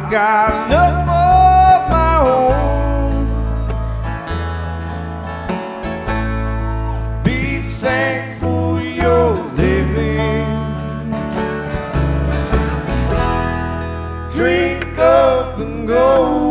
got enough of my own. Be thankful you're living. Drink up and go.